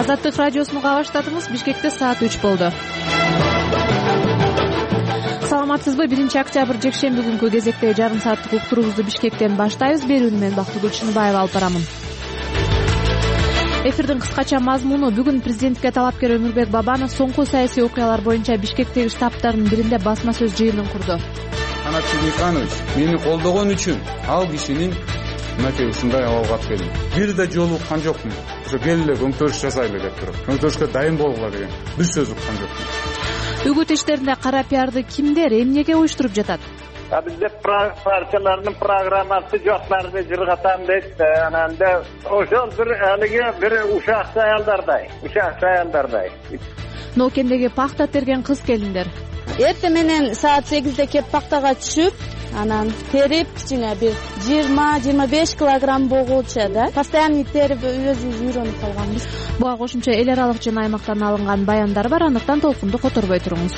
Азаттык радиосун уга баштадыңыз. Бишкекте саат 3 болду. Саламатсызбы? 1-октябрь жекшемби күнкү кезектеги жарым сааттык уктуруубузду Бишкектен баштайбыз. Берүүнү мен Бактыгүл Чыныбаева алып барамын. Эфирдин кыскача мазмуну: бүгүн президентке талапкер Өмүрбек Бабанов соңку саясий окуялар боюнча Бишкектеги штабтардын биринде басма сөз жыйынын курду. Канат Сидиканович мени колдогон үчүн ал кишинин мынакей ушундай абалга алып келдим. Бир да жолу уккан жокмун. Ошо келе көңтөрүш жасайлы деп туруп. Көңтөрүшкө дайын болгула деген бир сөз уккан жокмун. Үгүт иштеринде кара пиарды кимдер, эмнеге уюштуруп жатат? Bizde partiyalarının programması joklarını jırgatan deyip ananda oşol bir uşak sayaldarday. Ноокемдеги пахта терген кыз келиндер. Эртең менен саат 8-де кеп пактага түшүп, анан терип кичине бир 20-25 килограмм болгучу да. Постоянный терип өзүбүз үйрөнүп калганбыз. Буга кошумча эл аралык жана аймактан алынган баяндар бар, андыктан толкунду которбой туруңуз.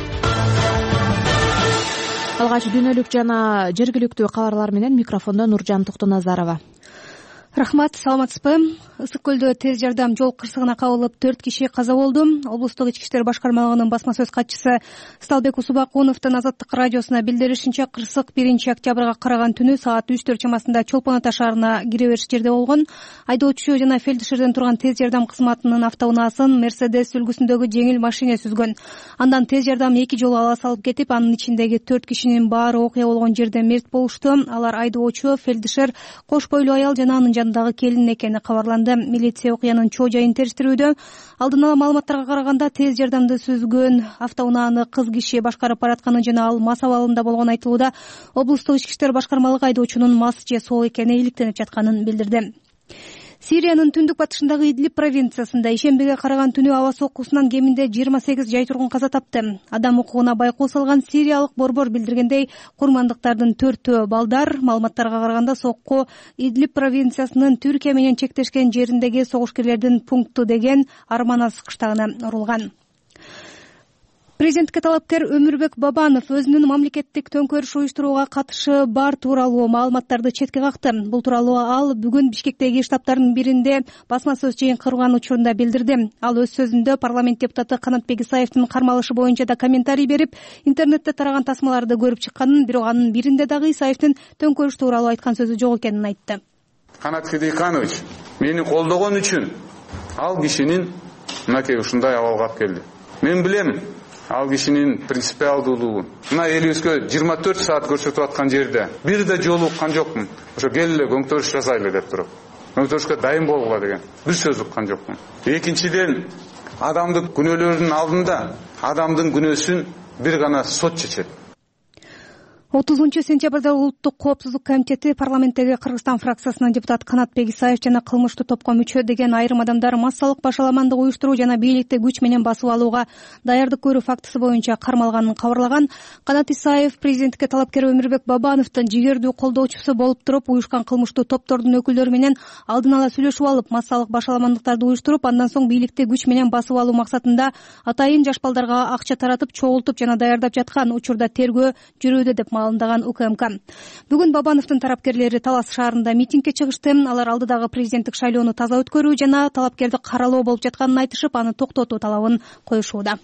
Алгач дүйнөлүк жана жергиликтүү кабарлар менен микрофондо Нуржан Токтоназарова. Рахмат, саламатсызбы? Ысык көлдө тез жардам жол кырсыгына кабылып 4 киши каза болду. Облустук ички иштер башкармалыгынын басма сөз катчысы Сталбек Усубакуновдун Азаттык радиосуна билдиришинче, кырсык 1-октябрга караган түнү саат 3-4 чамасында Чолпон Ата шаарына кире бериш жерде болгон. Айдоочу жана фельдшерден турган тез жардам кызматынын автоунаасын Мерседес үлгүсүндөгү жеңил машина сүзгөн. Андан тез жардам 2 жолу ала салып кетип, анын ичиндеги 4 кишинин баары окуя болгон жерде мерт болушту. Алар айдоочу, фельдшер, кош бойлуу аял жана анын жанындагы келин экени кабарланды. Милиция окуянын чоо жайын териштирүүдө. Алдын ала маалыматтарга караганда тез жардамды сүзгөн автоунааны кыз киши башкарып баратканы жана ал мас абалында болгону айтылууда. Облустук ички иштер башкармалыгы айдоочунун мас же соо экени иликтенип жатканын билдирди. Сириянын түндүк батышындагы Идлиб провинциясында ишембиге караган түнү аба соккусунан кеминде 28 жай тургун каза тапты. Адам укугуна байкоо салган сириялык борбор билдиргендей, курмандыктардын 4-өө балдар. Маалыматтарга караганда сокку Идлиб провинциясынын Түркия менен чектешкен жериндеги согушкерлердин пункту деген Арманас кыштагына урулган. Президентке талапкер Өмүрбек Бабанов өзүнүн мамлекеттик төңкөрүш уюштурууга катышы бар тууралуу маалыматтарды четке какты. Бул тууралуу ал бүгүн Бишкектеги штабтардын биринде басма сөз жыйын курган учурунда билдирди. Ал өз сөзүндө парламент депутаты Канатбек Исаевдин кармалышы боюнча да комментарий берип, интернетте тараган тасмаларды көрүп чыкканын, бирок анын биринде дагы Исаевдин төңкөрүш тууралуу айткан сөзү жок экенин айтты. Канат Сидиканович мени колдогон үчүн ал кишинин мынакей ушундай абалга алып келди. Мен билем ал кишинин принципиалдуулугун. Мына элибизге 24 саат көрсөтүп аткан жерде бир да жолу уккан жокмун. Ошо келе көңтөрүш жасайлы деп туруп. Көңтөрүшкө дайын болгула деген бир сөз уккан жокмун. Экинчиден, адамдын күнөөлөрүнүн алдында адамдын күнөөсүн бир гана сот чечет. 30-сентябрда Улуттук коопсуздук комитети парламенттеги Кыргызстан фракциясынын депутаты Канатбек Исаев жана кылмыштуу топко мүчө деген айрым адамдар массалык башаламандык уюштуруу жана бийликти күч менен басып алууга даярдык көрүү фактысы боюнча кармалганын кабарлаган. Канат Исаев президентке талапкер Өмүрбек Бабановдун жигердүү колдоочусу болуп туруп, уюшкан кылмыштуу топтордун өкүлдөрү менен алдын ала сүйлөшүп алып, массалык башаламандыктарды уюштуруп, андан соң бийликти күч менен басып алуу максатында атайын жаш балдарга акча таратып, чогултуп жана даярдап жаткан. Учурда тергөө жүрүүдө деп маалымдаган УКМК. Бүгүн Бабановдун тарапкерлери Талас шаарында митингге чыгышты. Алар алдыдагы президенттик шайлоону таза өткөрүү жана талапкерди каралоо болуп жатканын айтышып, аны токтотуу талабын коюшууда.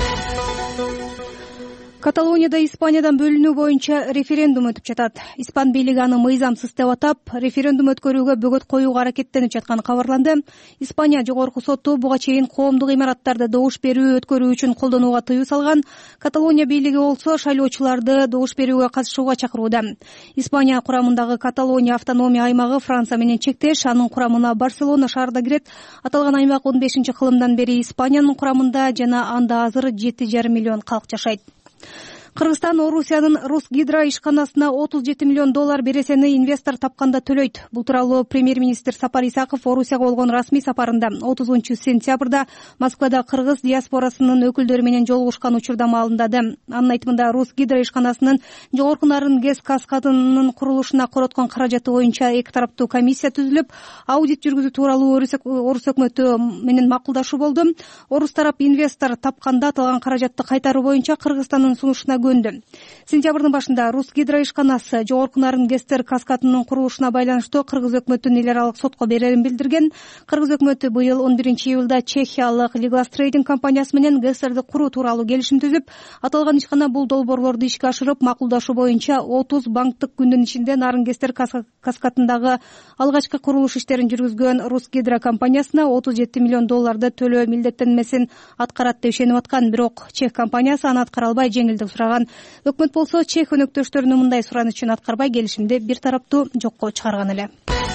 Каталонияда Испаниядан бөлүнүү боюнча референдум өтүп жатат. Испан бийлиги аны мыйзамсыз деп атап, референдум өткөрүүгө бөгөт коюуга аракеттенип жатканы кабарланды. Испания жогорку соту буга чейин коомдук имараттарды добуш берүү өткөрүү үчүн колдонууга тыюу салган. Каталония бийлиги болсо шайлоочуларды добуш берүүгө катышууга чакырууда. Испания курамындагы Каталония автономия аймагы Франция менен чектеш, анын курамына Барселона шаары да кирет. Аталган аймак 15-кылымдан бери Испаниянын курамында жана анда азыр 7,5 миллион калк жашайт. Кыргызстан Орусиянын Русгидро ишканасына $37 миллион бересени инвестор тапканда төлөйт. Бул тууралуу премьер-министр Сапар Исаков Орусияга болгон расмий сапарында 30-сентябрда Москвада кыргыз диаспорасынын өкүлдөрү менен жолугушкан учурда маалымдады. Анын айтымында Русгидро ишканасынын жогорку нарын ГЭС каскадынын курулушуна короткон каражаты боюнча эки тараптуу комиссия түзүлүп, аудит жүргүзүү тууралуу Орус өкмөтү менен макулдашуу болду. Орус тарап инвестор тапканда аталган каражатты кайтаруу боюнча Кыргызстандын сунушуна көргөндү. Сентябрдын башында Русгидро ишканасы Жогорку Нарын ГЭС каскадынын курулушуна байланыштуу кыргыз өкмөтүн эл аралык сотко берерин билдирген. Кыргыз өкмөтү быйыл 11-июлда чехиялык Liglas Trading компаниясы менен ГЭС куруу тууралуу келишим түзүп, аталган ишкана бул долбоорлорду ишке ашырып, макулдашуу боюнча 30 банктык күндүн ичинде Нарын ГЭС каскадындагы алгачкы курулуш иштерин жүргүзгөн Русгидро компаниясына $37 миллион төлөө милдеттенмесин аткарат деп ишенип аткан. Бирок чех компаниясы аны аткара албай жеңилдик сураган. Өкмөт болсо чех өнөктөштөрүнүн мындай суранычын аткарбай келишимди бир тараптуу жокко чыгарган эле.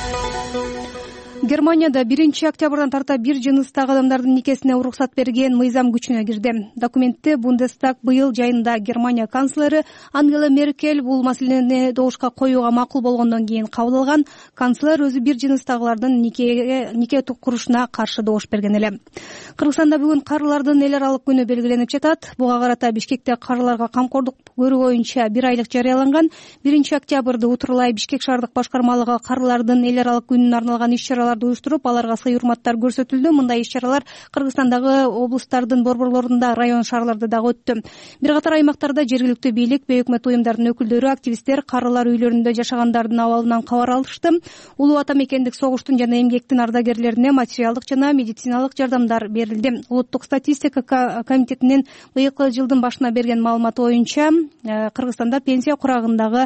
Германияда 1 октябрдан тарта бир жыныстагы адамдардын никесине уруксат берген мыйзам күчүнө кирди. Документти Бундестаг быйыл жайында Германия канцлери Ангела Меркель бул маселени добушка коюуга макул болгондон кийин кабыл алган. Канцлер өзү бир жыныстагылардын нике курушуна каршы добуш берген эле. Кыргызстанда бүгүн карылардын эл аралык күнү белгиленип жатат. Буга карата Бишкекте карыларга камкордук көрүү боюнча 1 айлык жарыяланган. 1 октябрда Утурлай Бишкек шаардык башкармалыгы карылардын эл аралык күнүнө арналган иш-чаралар уюштуруп, аларга сый урматтар көрсөтүлдү. Мындай иш-чаралар Кыргызстандагы облустардын борборлорунда, район шаарларда дагы өттү. Бир катар аймактарда жергиликтүү бийлик, бейөкмөт уюмдардын өкүлдөрү, активисттер карылар үйлөрүндө жашагандардын абалынан кабар алышты. Улуу ата мекендик согуштун жана эмгектин ардагерлерине материалдык жана медициналык жардамдар берилди. Улуттук статистика комитетинин быйылкы жылдын башына берген маалыматы боюнча, Кыргызстанда пенсия курагындагы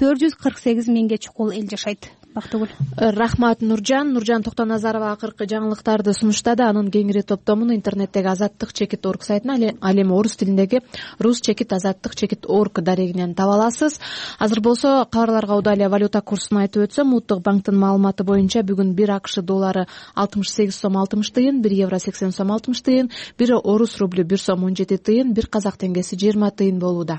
448 миңге чукул эл жашайт. Бактыгүл. Рахмат Нуржан. Нуржан Токтоназарова акыркы жаңылыктарды сунуштады. Анын кеңири топтомун интернеттеги azattik.org сайтына, ал эми орус тилиндеги rus.azattik.org дарегинен таба аласыз. Азыр болсо кабарларга удалия валюта курсун айтып өтсөм, Улуттук банктын маалыматы боюнча бүгүн 1 АКШ доллары 68 сом 60 тыйын, 1 евро 80 сом 60 тыйын, 1 орус рублю 1 сом 17 тыйын, 1 казак теңгеси 20 тыйын болууда.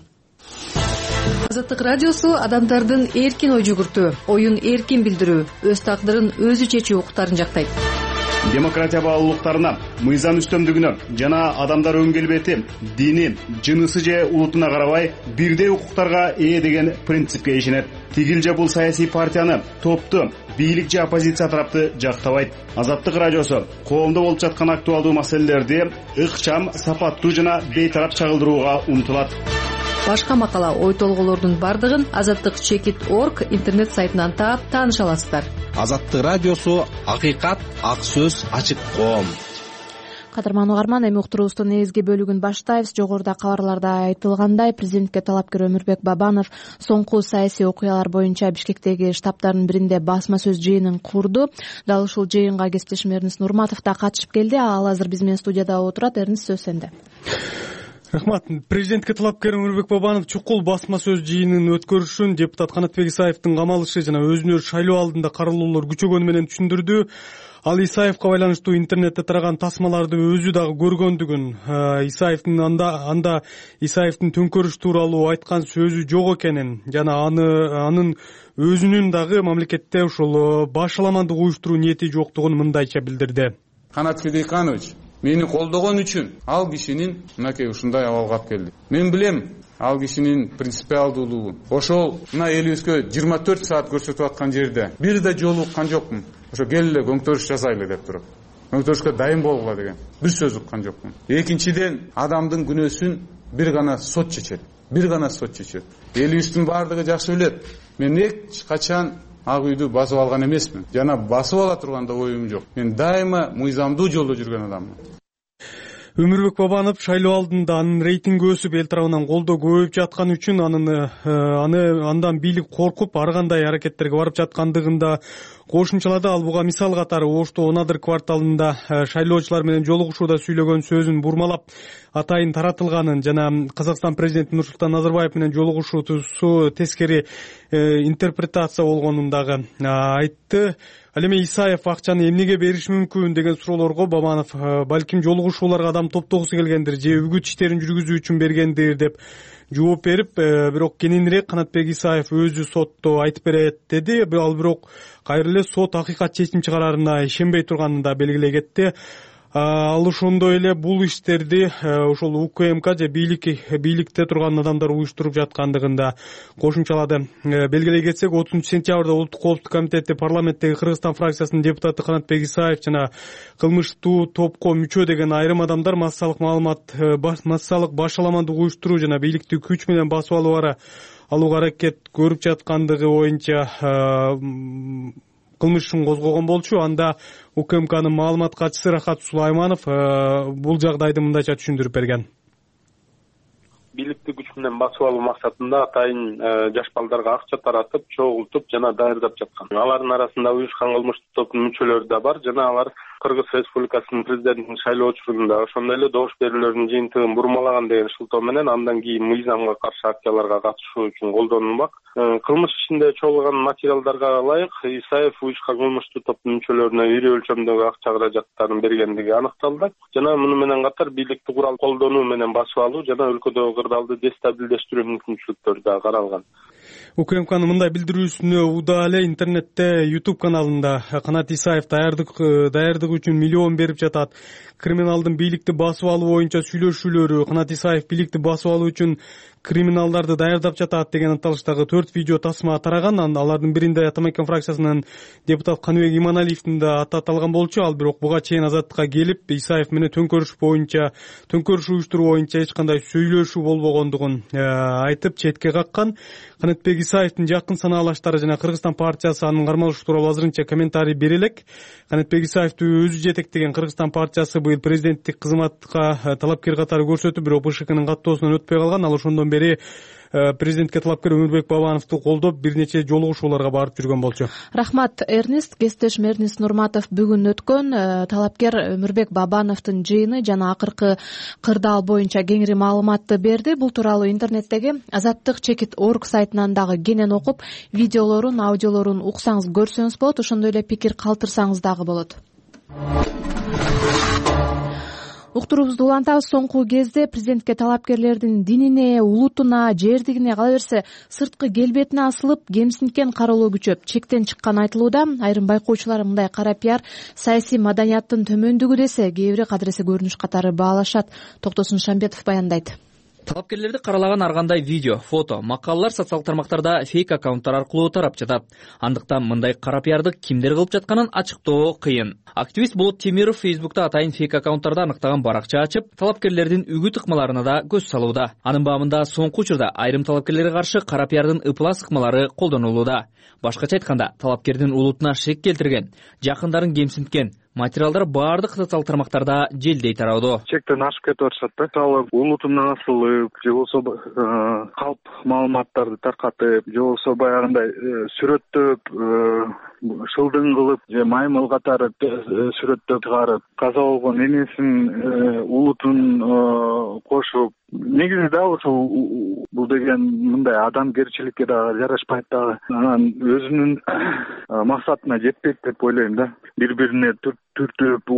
Азаттык радиосу адамдардын эркин ой жүгүртүү, оюн эркин билдирүү, өз тагдырын өзү чечүү укуктарын жактайт. Демократия баалуулуктарына, мыйзам үстөмдүгүнө жана адамдар өн келбети, дини, жынысы же улутуна карабай бирдей укуктарга ээ деген принципке ишенет. Тигил же бул саясий партияны, топту, бийлик же оппозиция тарапты жактабайт. Азаттык радиосу коомдо болуп жаткан актуалдуу маселелерди ыкчам, сапаттуу жана бейтарап чагылдырууга умтулат. Башка макала, ой толголордун бардыгын azattik.org интернет сайтынан таап тааныша аласыздар. Азаттык радиосу акыйкат, ак сөз, ачык коом. Кадырман угарман, эми уктуруубуздун негизги бөлүгүн баштайбыз. Жогоруда кабарларда айтылгандай, президентке талапкер Өмүрбек Бабанов соңку саясий окуялар боюнча Бишкектеги штабтардын биринде басма сөз жыйынын курду. Дал ушул жыйынга кесиптешим Эрнис Нурматов да катышып келди. Ал азыр биз менен студияда отурат. Эрнис, сөз сенде. Рахмат. Президентке талапкер Өмүрбек Бабанов чукул басма сөз жыйынын өткөрүшүн депутат Канатбек Исаевдин камалышы жана өзүнө шайлоо алдында каралуулар күчөгөнү менен түшүндүрдү. Ал Исаевга байланыштуу интернетте тараган тасмаларды өзү дагы көргөндүгүн, Исаевдин анда Исаевдин төңкөрүш тууралуу айткан сөзү жок экенин жана анын өзүнүн дагы мамлекетте ушул башаламандык уюштуруу ниети жоктугун мындайча билдирди. Канат Федейканович мени колдогон үчүн ал кишинин мынакей ушундай абалга алып келди. Мен билем ал кишинин принципиалдуулугун. Ошол мына элибизге 24 саат көрсөтүп аткан жерде бир да жолу уккан жокмун. Ошо келе көңтөрүш жасайлы деп туруп. Көңтөрүшкө дайын болгула деген бир сөз уккан жокмун. Экинчиден, адамдын күнөөсүн бир гана сот чечет. Бир гана сот чечет. Элибиздин баардыгы жакшы билет. Мен эч качан ак үйдү басып алган эмесмин. Жана басып ала турган да оюм жок. Мен дайыма мыйзамдуу жолдо жүргөн адаммын. Өмүрбек Бабанов шайлоо алдында анын рейтинги өсүп, эл тарабынан колдоо көбөйүп жаткан үчүн андан бийлик коркуп ар кандай аракеттерге барып жаткандыгында кошумчалады. Ал буга мисал катары Ошту Онадыр кварталында шайлоочулар менен жолугушууда сүйлөгөн сөзүн бурмалап атайын таратылганын жана Казакстан президенти Нурсултан Назарбаев менен жолугушуусу тескери интерпретация болгонун дагы айтты. Ал эми Исаев акчаны эмнеге бериш мүмкүн деген суроолорго Бабанов балким жолугушууларга адам топтогусу келгендир же үгүт иштерин жүргүзүү үчүн бергендир деп жооп берип, бирок кененирээк Канатбек Исаев өзү сотто айтып берет деди. Ал бирок кайра эле сот акыйкат чечим чыгарарына ишенбей турганын да белгилей кетти. Ал ошондой эле бул иштерди ошол УКМК же бийликте турган адамдар уюштуруп жаткандыгын кошумчалады. Белгилей кетсек, 30-сентябрда Улуттук коопсуздук комитети парламенттеги Кыргызстан фракциясынын депутаты Канатбек Исаев жана кылмыштуу топко мүчө деген айрым адамдар массалык башаламандык уюштуруу жана бийликти күч менен басып алууга аракет көрүп жаткандыгы боюнча кылмыш ишин козгогон болчу. Анда УКМКнын маалымат катчысы Рахат Сулайманов бул жагдайды мындайча түшүндүрүп берген. Бийликти күч менен басып алуу максатында атайын жаш балдарга акча таратып, чогултуп жана даярдап жаткан. Алардын арасында уюшкан кылмыштык топтун мүчөлөрү да бар жана алар Кыргыз Республикасынын президентин шайлоо учурунда ошондой эле добуш берүүлөрдүн жыйынтыгын бурмалаган деген шылтоо менен андан кийин мыйзамга каршы акцияларга катышуу үчүн колдонулмак. Кылмыш ишинде чогулган материалдарга ылайык Исаев уюшкан кылмыштуу топтун мүчөлөрүнө ири өлчөмдөгү акча каражаттарын бергендиги аныкталды. Жана муну менен катар бийликти курал колдонуу менен басып алуу жана өлкөдөгү кырдаалды дестабилдештирүү мүмкүнчүлүктөрү да каралган. УКМКнын мындай билдирүүсүнө удаа эле интернетте YouTube каналында Канат Исаев даярдык үчүн миллион берип жатат. Криминалдын бийликти басып алуу боюнча сүйлөшүүлөрү, Канат Исаев бийликти басып алуу үчүн криминалдарды даярдап жатат деген аталыштагы 4 видео тасма тараган. Алардын биринде Атамекен фракциясынын депутат Каныбек Иманалиевдин да аты аталган болчу. Ал бирок буга чейин Азаттыкка келип Исаев менен төңкөрүш уюштуруу боюнча эч кандай сүйлөшүү болбогондугун айтып четке каккан. Канатбек Исаевдин жакын санаалаштары жана Кыргызстан партиясы анын кармалышы тууралуу азырынча комментарий бере элек. Канатбек Исаевди өзү жетектеген Кыргызстан партиясы быйыл президенттик кызматка талапкер катары көрсөтүп, бирок БШКнын каттоосунан өтпөй калган. Ал ошондон бери президентке талапкер Өмүрбек Бабановду колдоп бир нече жолугушууларга барып жүргөн болчу. Рахмат, Эрнест. Кесиптешим Эрнест Нурматов бүгүн өткөн талапкер Өмүрбек Бабановдун жыйыны жана акыркы кырдаал боюнча кеңири маалыматты берди. Бул тууралуу интернеттеги Азаттык.org сайтынан дагы кенен окуп, видеолорун, аудиолорун уксаңыз, көрсөңүз болот. Ошондой эле пикир калтырсаңыз дагы болот. Уктуруубузду улантабыз. Соңку кезде президентке талапкерлердин динине, улутуна, жердигине, кала берсе сырткы келбетине асылып, кемсинткен кароолоо күчөп, чектен чыкканы айтылууда. Айрым байкоочулар мындай кара пиар саясий маданияттын төмөндүгү десе, кээ бири кадыресе көрүнүш катары баалашат. Токтосун Шамбетов баяндайт. Талапкерлерди каралаган ар кандай видео, фото, макалалар социалдык тармактарда фейк аккаунттар аркылуу тарап жатат. Андыктан мындай кара пиарды кимдер кылып жатканын ачыктоо кыйын. Активист Болот Темиров Фейсбукта атайын фейк аккаунттарды аныктаган баракча ачып, талапкерлердин үгүт ыкмаларына да көз салууда. Анын баамында соңку учурда айрым талапкерлерге каршы кара пиардын ыплас ыкмалары колдонулууда. Башкача айтканда, талапкердин улутуна шек келтирген, жакындарын кемсинткен материалдар баардык социалдык тармактарда желдей тараудо. Чектен ашып кетип атышат да. Мисалы, улутуна асылып, же болбосо калп маалыматтарды таркатып, же болбосо баягындай сүрөттөп, шылдың кылып, же маймыл катары сүрөттөп чыгарып, каза болгон энесин улутун кошуп, негизи да ошол бул деген мындай адамгерчиликке дагы жарашпайт дагы. Анан өзүнүн максатына жетпейт деп ойлойм да. Бири-бирине түртүп,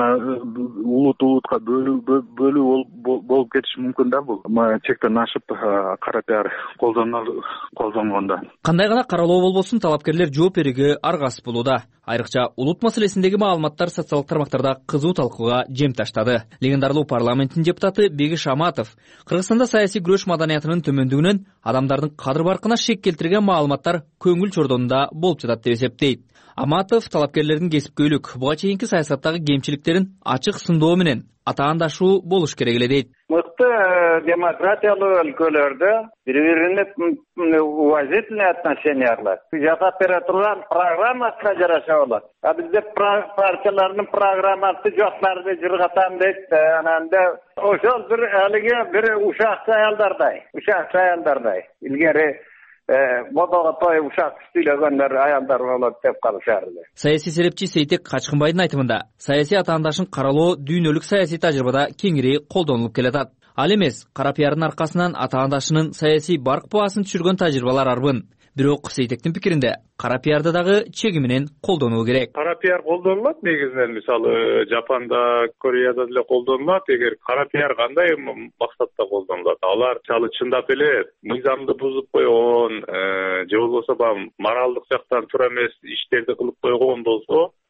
улутка бөлүү болуп кетиши мүмкүн да бул. Чектен ашып кара пиар колдонгондо. Кандай гана каралоо болбосун, талапкерлер жооп берүүгө аргасыз болууда. Айрыкча улут маселесиндеги маалыматтар социалдык тармактарда кызуу талкууга жем таштады. Легендарлуу парламенттин депутаты Бегиш Аматов Кыргызстанда саясий күрөш маданиятынын төмөндүгүнөн адамдардын кадыр баркына шек келтирген маалыматтар көңүл чордонунда болуп жатат деп эсептейт. Аматов талапкерлердин кесипкөйлүк, буга чейинки саясаттагы кемчиликтерин ачык сындоо менен атаандашуу болуш керек эле дейт. Мыкты демократиялуу өлкөлөрдө бири-бирине уважительный отношениялар жасап бере турган программасына жараша болот. А бизде партиялардын программасы жоктарды жыргатам дейт. Ананда ошол бир ушакчы аялдардай. Илгери модого той ушак сүйлөгөндөр аялдар болот деп калышар эле. Саясий серепчи Сейтек Качкынбайдын айтымында, саясий атаандашын каралоо дүйнөлүк саясий тажрыйбада кеңири колдонулуп келатат. Ал эмес, кара пиардын аркасынан атаандашынын саясий барк баасын түшүргөн тажрыйбалар арбын. Бирок Сейтектин пикиринде кара пиарды дагы чеги менен колдонуу керек. Кара пиар колдонулат негизинен, мисалы Жапанда, Кореяда деле колдонулат. Эгер кара пиар кандай максатта колдонулат? Алар чындап эле мыйзамды бузуп койгон, же болбосо моралдык жактан туура эмес иштерди кылып койгон болсо,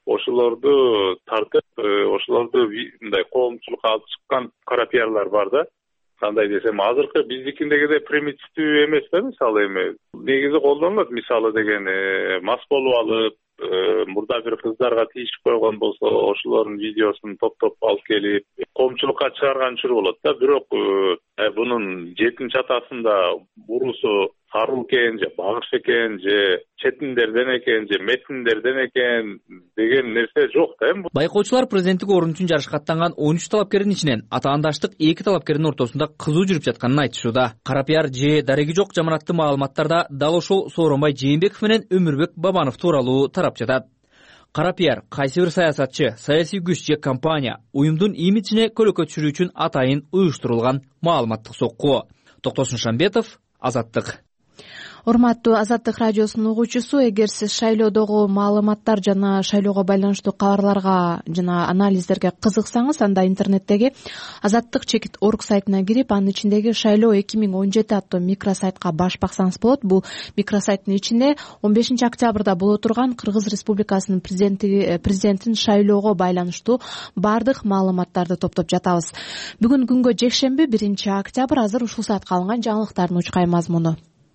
ошолорду тартып, ошолорду мындай коомчулукка алып чыккан кара пиарлар бар да. Кандай десем, азыркы биздикиндегидей примитивдүү эмес да, мисалы эми негизи колдонулат, мисалы деген мас болуп алып, мурда бир кыздарга тийишип койгон болсо, ошолордун видеосун топтоп алып келип, коомчулукка чыгарган учур болот да. Бирок бунун 7-атасында бурусу сарыл экен же багыш экен же четиндерден экен же метиндерден экен деген нерсе жок да эми. Байкоочулар президенттик орун үчүн жарышка аттанган 13 талапкердин ичинен атаандаштык 2 талапкердин ортосунда кызуу жүрүп жатканын айтышууда. Кара пиар же дареги жок жаманаттуу маалыматтарда дал ошол Сооронбай Жээнбеков менен Өмүрбек Бабанов тууралуу тарап жатат. Кара пиар кайсы бир саясатчы, саясий күч же компания уюмдун имиджине көлөкө түшүрүү үчүн атайын уюштурулган маалыматтык сокку. Токтосун Шамбетов, Азаттык. Урматтуу Азаттык радиосунун угуучусу, эгер сиз шайлоодогу маалыматтар жана шайлоого байланыштуу кабарларга жана анализдерге кызыксаңыз, анда интернеттеги azаттык.org сайтына кирип, анын ичиндеги шайлоо 2017 аттуу микросайтка баш баксаңыз болот. Бул микросайттын ичинде 15 октябрда боло турган Кыргыз Республикасынын президентин шайлоого байланыштуу бардык маалыматтарды топтоп жатабыз. Бүгүн күнгө жекшемби 1 октябрь. Азыр ушул саатка алынган жаңылыктардын учкай мазмуну.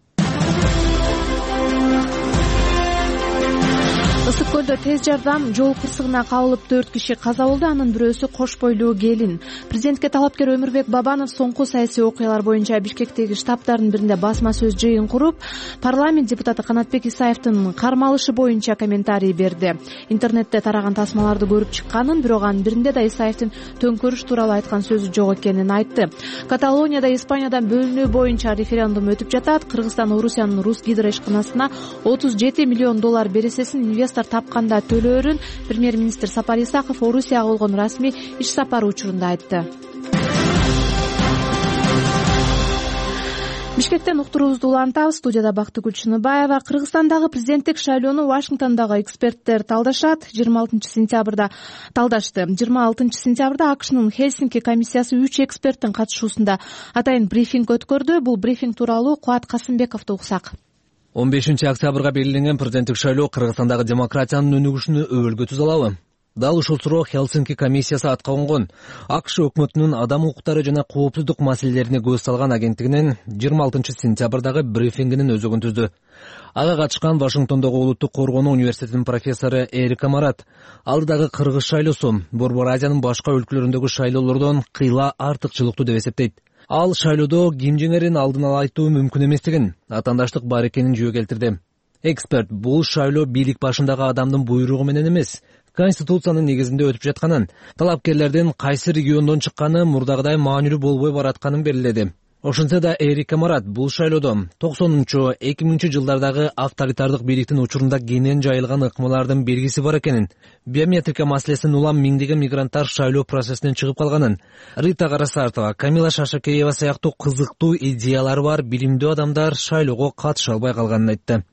Ысык көлдө тез жардам жол кырсыгына кабылып 4 киши каза болду. Анын бирөөсү кош бойлуу келин. Президентке талапкер Өмүрбек Бабанов соңку саясий окуялар боюнча Бишкектеги штабтардын биринде басма сөз жыйын куруп, парламент депутаты Канатбек Исаевдин кармалышы боюнча комментарий берди. Интернетте тараган тасмаларды көрүп чыкканын, бирок анын биринде да Исаевдин төңкөрүш тууралуу айткан сөзү жок экенин айтты. Каталонияда Испаниядан бөлүнүү боюнча референдум өтүп жатат. Кыргызстан Орусиянын Рус гидро ишканасына $37 миллион бересесин инвестор тапканда төлөөрүн премьер-министр Сапар Исаков Орусияга болгон расмий иш сапары учурунда айтты. Бишкектен уктуруубузду улантабыз. Студияда Бактыгүл Чыныбаева. Кыргызстандагы президенттик шайлоону Вашингтондогу эксперттер талдашат. 26 сентябрда АКШнын Хельсинки комиссиясы 3 эксперттин катышуусунда атайын брифинг өткөрдү. Бул брифинг тууралуу Кубат Касымбековду уксак. 15 октябрга белгиленген президенттик шайлоо Кыргызстандагы демократиянын өнүгүшүнө өбөлгө тузалабы? Дал ушул суроо Хельсинки комиссиясы атка конгон. АКШ өкмөтүнүн адам укуктары жана коопсуздук маселелерине көз салган агенттигинин 26 сентябрдагы брифингинин өзөгүн түздү. Ага катышкан Вашингтондогу Улуттук коргонуу университетинин профессору Эрика Марат алдыдагы кыргыз шайлоосу Борбор Азиянын башка өлкөлөрүндөгү шайлоолордон кыйла артыкчылыктуу деп эсептейт. Ал шайлоодо ким жеңерин алдын ала айтуу мүмкүн эместигин, атаандаштык бар экенин жөө келтирди. Эксперт бул шайлоо бийлик башындагы адамдын буйругу менен эмес, Конституциянын негизинде өтүп жатканын, талапкерлердин кайсы региондон чыкканы мурдагыдай маанилүү болбой баратканын белгиледи. Ошентсе да Эрика Марат бул шайлоодо 90-2000 жылдардагы авторитардык бийликтин учурунда кенен жайылган ыкмалардын белгиси бар экенин, биометрика маселесин улам миңдеген мигранттар шайлоо процессинен чыгып калганын, Рита Карасартова, Камила Шашакеева сыяктуу кызыктуу идеялары бар билимдүү адамдар шайлоого катыша албай калганын айтты.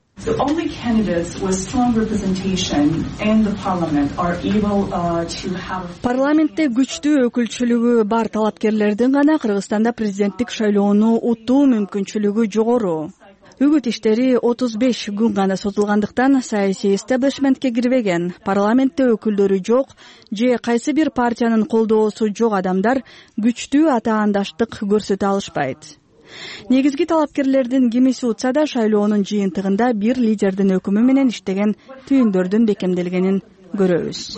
Парламентте күчтүү өкүлчүлүгү бар талапкерлердин гана Кыргызстанда президенттик шайлоону утуу мүмкүнчүлүгү жогору. Үгүт иштери 35 күн гана созулгандыктан саясий эстаблишментке кирбеген, парламентте өкүлдөрү жок же кайсы бир партиянын колдоосу жок адамдар күчтүү атаандаштык көрсөтө алышпайт. Негизги талапкерлердин кимиси утса да шайлоонун жыйынтыгында бир лидердин өкүмү менен иштеген түйүндөрдүн бекемделгенин көрөбүз.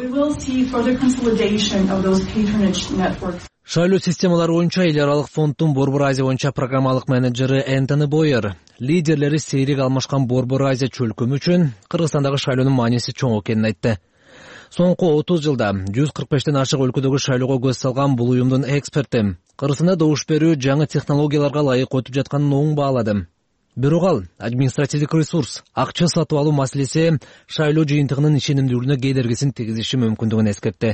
Шайлоо системалары боюнча эл аралык фонддун Борбор Азия боюнча программалык менеджери Энтони Бойер лидерлери сейрек алмашкан Борбор Азия чөлкөмү үчүн Кыргызстандагы шайлоонун мааниси чоң экенин айтты. Соңку 30 жылда 145тен ашык өлкөдөгү шайлоого көз салган бул уюмдун эксперти Кыргызстанда добуш берүү жаңы технологияларга ылайык өтүп жатканын оң баалады. Бирок ал административдик ресурс, акча сатып алуу маселеси шайлоо жыйынтыгынын ишенимдүүлүгүнө кедергисин тийгизиши мүмкүндүгүн эскертти.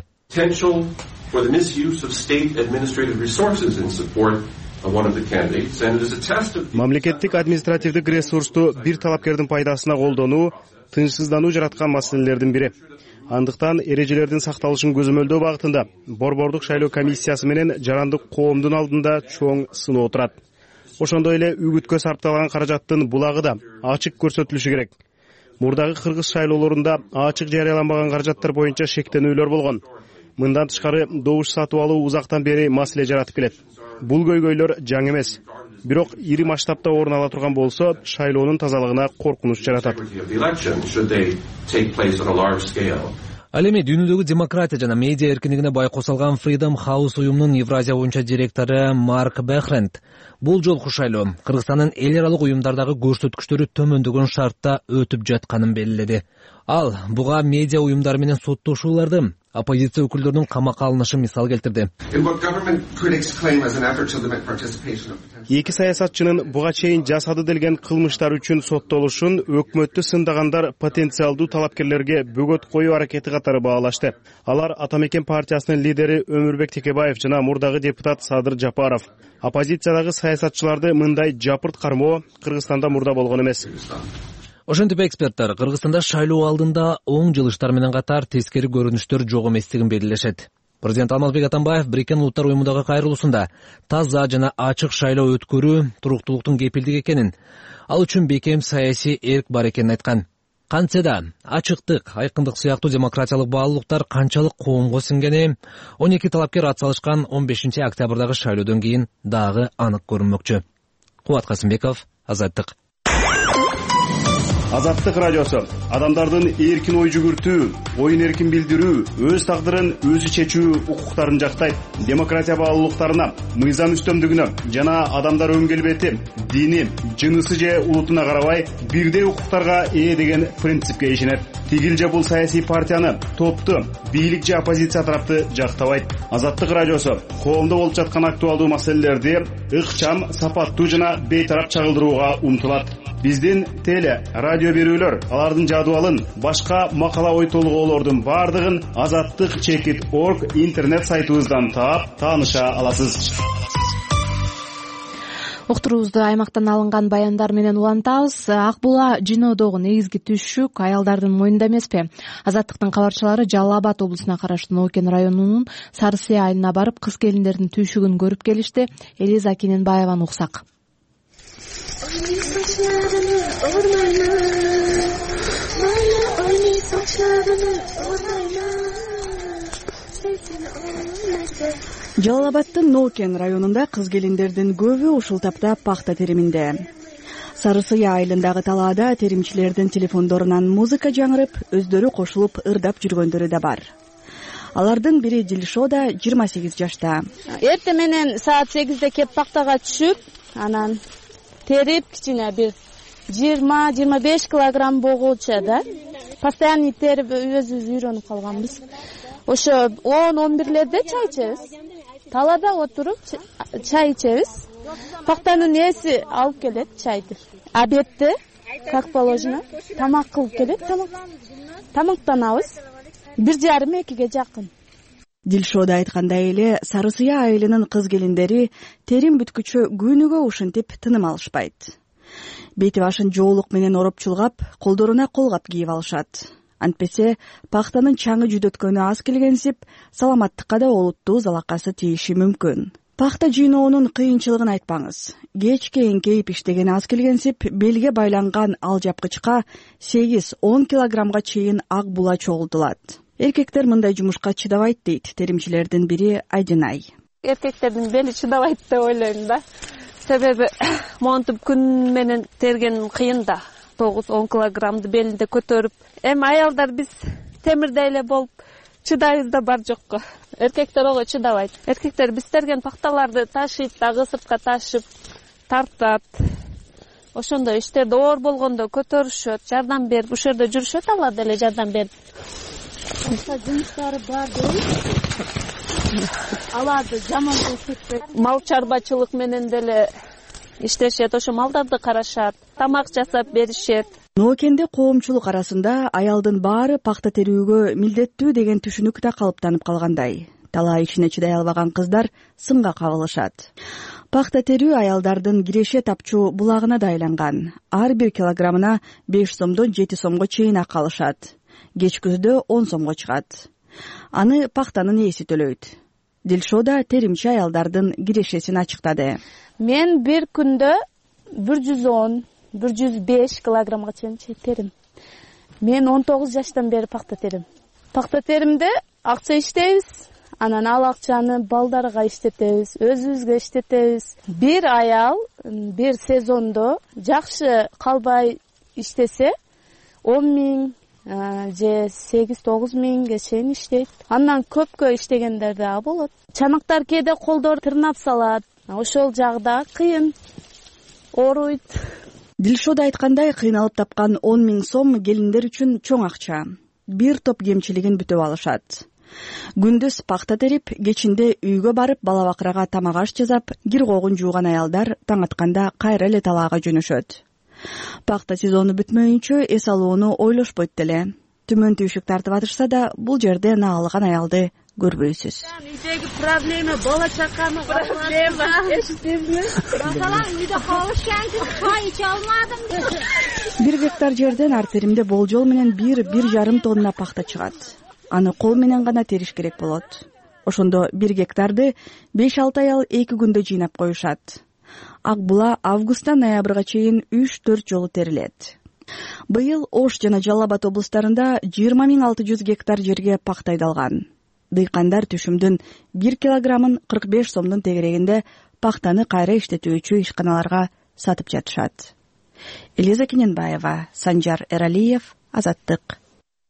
Мамлекеттик административдик ресурсту бир талапкердин пайдасына колдонуу тынчсыздануу жараткан маселелердин бири. Андыктан эрежелердин сакталышын көзөмөлдөө багытында Борбордук шайлоо комиссиясы менен жарандык коомдун алдында чоң сыноо турат. Ошондой эле үгүткө сарпталган каражаттын булагы да ачык көрсөтүлүшү керек. Мурдагы кыргыз шайлоолорунда ачык жарыяланбаган каражаттар боюнча шектенүүлөр болгон. Мындан тышкары добуш сатып алуу узактан бери маселе жаратып келет. Бул көйгөйлөр жаңы эмес. Бирок ири масштабта орун ала турган болсо, шайлоонун тазалыгына коркунуч жаратат. Ал эми дүйнөдөгү демократия жана медиа эркиндигине байкоо салган Freedom House уюмунун Евразия боюнча директору Марк Бехренд бул жолку шайлоо Кыргызстандын эл аралык уюмдардагы көрсөткүчтөрү төмөндөгөн шартта өтүп жатканын белгиледи. Ал буга медиа уюмдары менен соттошууларды, оппозиция өкүлдөрүнүн камакка алынышы мисал келтирди. Эки саясатчынын буга чейин жасады делген кылмыштар үчүн соттолушун өкмөттү сындагандар потенциалдуу талапкерлерге бөгөт коюу аракети катары баалашты. Алар Ата Мекен партиясынын лидери Өмүрбек Текебаев жана мурдагы депутат Садыр Жапаров. Оппозициядагы саясатчыларды мындай жапырт кармоо Кыргызстанда мурда болгон эмес. Ошентип эксперттер Кыргызстанда шайлоо алдында оң жылыштар менен катар тескери көрүнүштөр жок эместигин белгилешет. Президент Алмазбек Атамбаев Бириккен Улуттар уюмундагы кайрылуусунда таза жана ачык шайлоо өткөрүү туруктуулуктун кепилдиги экенин, ал үчүн бекем саясий эрк бар экенин айткан. Кантсе да ачыктык, айкындык сыяктуу демократиялык баалуулуктар канчалык коомго сиңгени 12 талапкер ат салышкан 15 октябрдагы шайлоодон кийин дагы анык көрүнмөкчү. Кубат Касымбеков, Азаттык. Азаттык радиосу адамдардын эркин ой жүгүртүү, оюн эркин билдирүү, өз тагдырын өзү чечүү укуктарын жактайт. Демократия баалуулуктарына, мыйзам үстөмдүгүнө жана адамдар өн келбети, дини, жынысы же улутуна карабай бирдей укуктарга ээ деген принципке ишенет. Тигил же бул саясий партияны, топту, бийлик же оппозиция тарапты жактабайт. Азаттык радиосу коомдо болуп жаткан актуалдуу маселелерди ыкчам, сапаттуу жана бейтарап чагылдырууга умтулат. Биздин теле, радио берүүлөр, алардын жадыбалын, башка макала ой толгоолордун бардыгын azattik.org интернет сайтыбыздан таап, тааныша аласыз. Уктуруубузду аймактан алынган баяндар менен улантабыз. Ак була жиноодогу негизги түшүк аялдардын мойнунда эмеспи? Азаттыктын кабарчылары Жалал Абад облусуна караштуу Нокен районунун Сары Сыя айылына барып, кыз келиндердин түшүгүн көрүп келишти. Элиза Кененбаеваны уксак. Жалал Абадтын Нокен районунда кыз келиндердин көбү ушул тапта пахта териминде. Сары Сыя айылындагы талаада теримчилердин телефондорунан музыка жаңырып, өздөрү кошулуп ырдап жүргөндөрү да бар. Алардын бири Дилшода 28 жашта. Эртең менен саат 8-де кеп пахтага түшүп, анан терип кичине бир 20-25 килограмм болгучу да. Постоянный терип өзүбүз үйрөнүп калганбыз. Ошо 10-11лерде чай ичебиз. Талада отуруп чай ичебиз. Пахтанын ээси алып келет чайды. Обедти, как положено, тамак кылып келет, тамактанабыз. 1:30-2 жакын. Дилшода айткандай эле, Сары Сыя айылынын кыз келиндери терим бүткүчө күнүгө ушинтип тыным алышпайт. Бети башын жоолук менен ороп чулгап, колдоруна колгап кийип алышат. Антпесе пахтанын чаңы жүдөткөнү аз келгенсип, саламаттыкка да олуттуу залакасы тийиши мүмкүн. Пахта жыйноонун кыйынчылыгын айтпаңыз. Кечке эңкейип иштеген аз келгенсип, белге байланган ал жапкычка 8-10 килограммга чейин ак була чогултулат. Эркектер мындай жумушка чыдабайт дейт теримчилердин бири Айдынай. Эркектердин бели чыдабайт деп ойлойм да. Себеби монтуп күн менен терген кыйын да. 9-10 килограммды белинде көтөрүп. Аялдар биз темирдей эле болуп чыдайбыз да бар жокко. Эркектер ого чыдабайт. Эркектер биз терген пахталарды ташыйт, дагы сыртка ташып, тартат. Ошондой иштерде оор болгондо көтөрүшөт, жардам берип, ушул жерде жүрүшөт, алар деле жардам берип. Жумуштары бар дейт. Аларды жаман көрсөтпөйт. Мал чарбачылык менен деле иштешет, ошо малдарды карашат, тамак жасап беришет. Ноокенде коомчулук арасында аялдын баары пахта терүүгө милдеттүү деген түшүнүк да калыптанып калгандай. Талаа ичине чыдай албаган кыздар сынга кабылышат. Пахта терүү аялдардын киреше тапчу булагына да айланган. Ар бир килограммына 5 сомдон 7 сомго чейин ак алышат. Кеч күздө 10 сомго чыгат. Аны пахтанын ээси төлөйт. Дилшода теримчи аялдардын кирешесин ачыктады. Мен бир күндө 110-105 килограммга чейин терим. Мен 19 жаштан бери пакта терим. Пакта теримде акча иштейбиз. Анан ал акчаны балдарга иштетебиз, өзүбүзгө иштетебиз. Бир аял бир сезондо жакшы калбай иштесе 10 миң же 8-9 миңге чейин иштейт. Андан көпкө иштегендер да болот. Чанактар кээде колдор тырнап салат. Ошол жагда кыйын, ооруйт. Дилшода айткандай, кыйналып тапкан 10 миң сом келиндер үчүн чоң акча. Бир топ кемчилигин бүтөп алышат. Күндүз пакта терип, кечинде үйгө барып бала бакырага тамак аш жасап, кир когун жууган аялдар таң атканда кайра эле талаага жөнөшөт. Пакта сезону бүтмөйүнчө эс алууну ойлошпойт деле. Түмөн түйшүк тартып атышса да, бул жерде наалыган аялды көрбөйсүз. Үйдөгү проблема бала чаканы проблема. Эшитибизби? Масалан, үйдө калыш келди, чай иче алмадым. 1 гектар жерден артеримде болжол менен 1,5 тонна пакта чыгат. Аны кол менен гана териш керек болот. Ошондо 1 гектарды 5-6 аял 2 күндө жыйнап коюшат. Ак була августтан ноябрга чейин 3-4 жолу терилет. Быйыл Ош жана Жалал Абад облустарында 20 600 гектар жерге пакта айдалган. Дыйкандар түшүмдүн 1 килограммын 45 сомдун тегерегинде пактаны кайра иштетүүчү ишканаларга сатып жатышат. Элиза Кененбаева, Санжар Эралиев, Азаттык.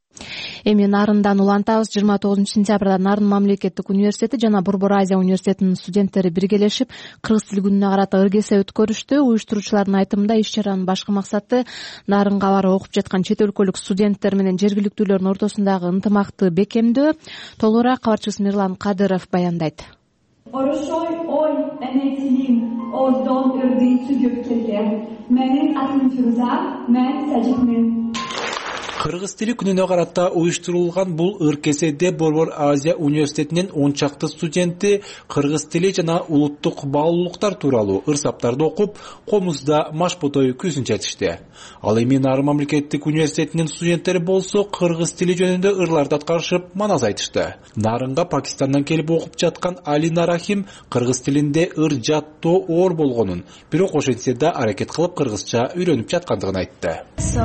Эми Нарындан улантабыз. 29 сентябрда Нарын мамлекеттик университети жана Борбор Азия университетинин студенттери биргелешип кыргыз тил күнүнө карата ыргесе өткөрүштү. Уюштуруучулардын айтымында иш чаранын башкы максаты Нарынга барып окуп жаткан чет өлкөлүк студенттер менен жергиликтүүлөрдүн ортосундагы ынтымакты бекемдөө. Толугураак кабарчыбыз Мирлан Кадыров баяндайт. Орошой ой энетилим оздон үрдүй түгүп келген. Менин атым Фируза, мен Сажитмин. Кыргыз тили күнүнө карата уюштурулган бул ыркеседе Борбор Азия университетинин 10 чакты студенти кыргыз тили жана улуттук баалуулуктар тууралуу ырсаптарды окуп, комузда машботой күзүн чечишти. Ал эми Нарын мамлекеттик университетинин студенттери болсо кыргыз тили жөнүндө ырларды аткарышып, манас айтышты. Нарынга Пакистандан келип окуп жаткан Алина Рахим кыргыз тилинде ыр жаттоо оор болгонун, бирок ошентсе да аракет кылып кыргызча үйрөнүп жаткандыгын айтты.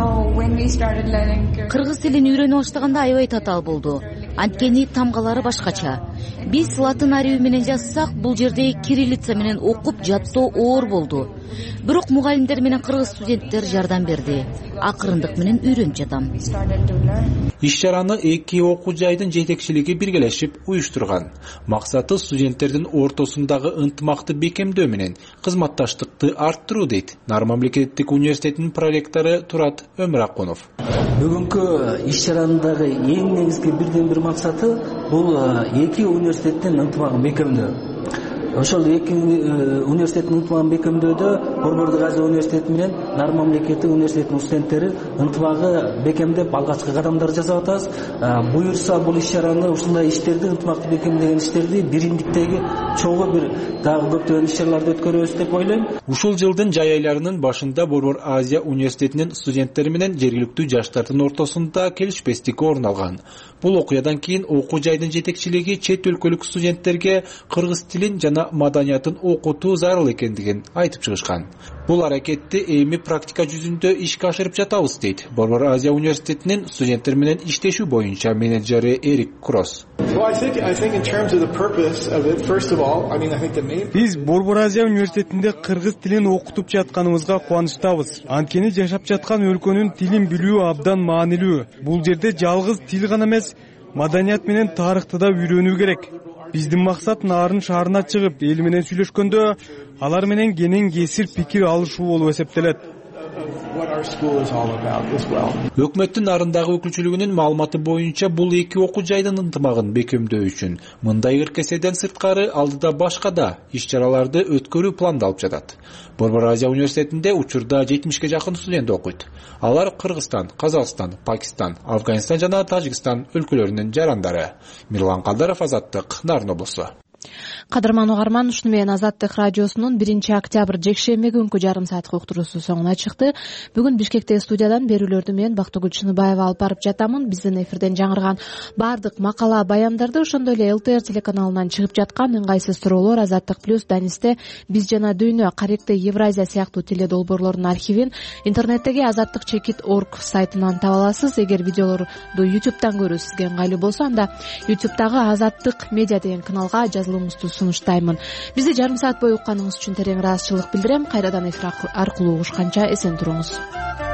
Кыргыз тилин үйрөнүп баштаганда аябай татаал болду. Анткени тамгалары башкача. Биз латын арабы менен жазсак, бул жерде кириллица менен окуп жаттоо оор болду. Бирок мугалимдер менен кыргыз студенттер жардам берди. Акырындык менен үйрөнүп жатам. Иш чараны 2 окуу жайдын жетекчилиги биргелешип уюштурган. Максаты студенттердин ортосундагы ынтымакты бекемдөө менен кызматташтыкты арттыруу дейт Нарын мамлекеттик университетинин проректору Турат Өмүракунов. Бүгүнкү иш чарандагы эң негизги бирден бир максаты бул 2 университеттин ынтымагын бекемдөө. Ошол 2 университеттин ынтымагын бекемдөөдө Борбордук Азия университети менен Нарын мамлекеттик университетинин студенттери ынтымагы бекемдеп алгачкы кадамдар жасап атабыз. Буюрса бул иш чараны ушундай иштерди, ынтымакты бекемдеген иштерди бириндиктеги чогуу бир дагы көптөгөн иш чараларды өткөрөбүз деп ойлойм. Ушул жылдын жай айларынын башында Борбор Азия университетинин студенттери менен жергиликтүү жаштардын ортосунда келишпестик орун алган. Бул окуядан кийин окуу жайдын жетекчилиги чет өлкөлүк студенттерге кыргыз тилин жана маданиятын окутуу зарыл экендигин айтып чыгышкан. Бул аракетти эми практика жүзүндө ишке ашырып жатабыз дейт Борбор Азия университетинин студенттер менен иштешүү боюнча менеджери Эрик Кросс. Биз Борбор Азия университетинде кыргыз тилин окутуп жатканыбызга кубанычтабыз. Анткени жашап жаткан өлкөнүн тилин билүү абдан маанилүү. Бул жерде жалгыз тил гана эмес, маданият менен тарыхты да үйрөнүү керек. Биздин максат Нарын шаарына чыгып, эл менен сүйлөшкөндө алар менен кенен кесир пикир алышуу болуп эсептелет. Өкмөттүн Нарындагы өкүлчүлүгүнүн маалыматы боюнча бул 2 окуу жайдын ынтымагын бекемдөө үчүн мындай ыркеседен сырткары алдыда башка да иш чараларды өткөрүү пландалып жатат. Борбор Азия университетинде учурда 70ге жакын студент окуйт. Алар Кыргызстан, Казакстан, Пакистан, Афганистан жана Тажикстан өлкөлөрүнүн жарандары. Мирлан Кадыров, Азаттык, Нарын облусу. Кадырман угарман, ушуну менен Азаттык радиосунун 1-октябрь жекшемби күнкү жарым сааттык уктуруусу соңуна чыкты. Бүгүн Бишкектеги студиядан берүүлөрдү мен Бактыгүл Чыныбаева алып барып жатамын. Биздин эфирден жаңырган баардык макала, баяндарды, ошондой эле ЛТР телеканалынан чыгып жаткан ыңгайсыз туроолор, Азаттык плюс, Данисте, Биз жана Дүйнө, Каректе, Евразия сыяктуу теледолбоорлордун архивин интернеттеги azattik.org сайтынан таба аласыз. Эгер видеолорду YouTube'дан көрүү сизге ыңгайлуу болсо, анда YouTube'дагы Азаттык медиа деген каналга жазылууңузду сунуштаймын. Бизди жарым саат бою укканыңыз үчүн терең ыраазычылык билдирем. Кайрадан эфир аркылуу угушканча эсен туруңуз.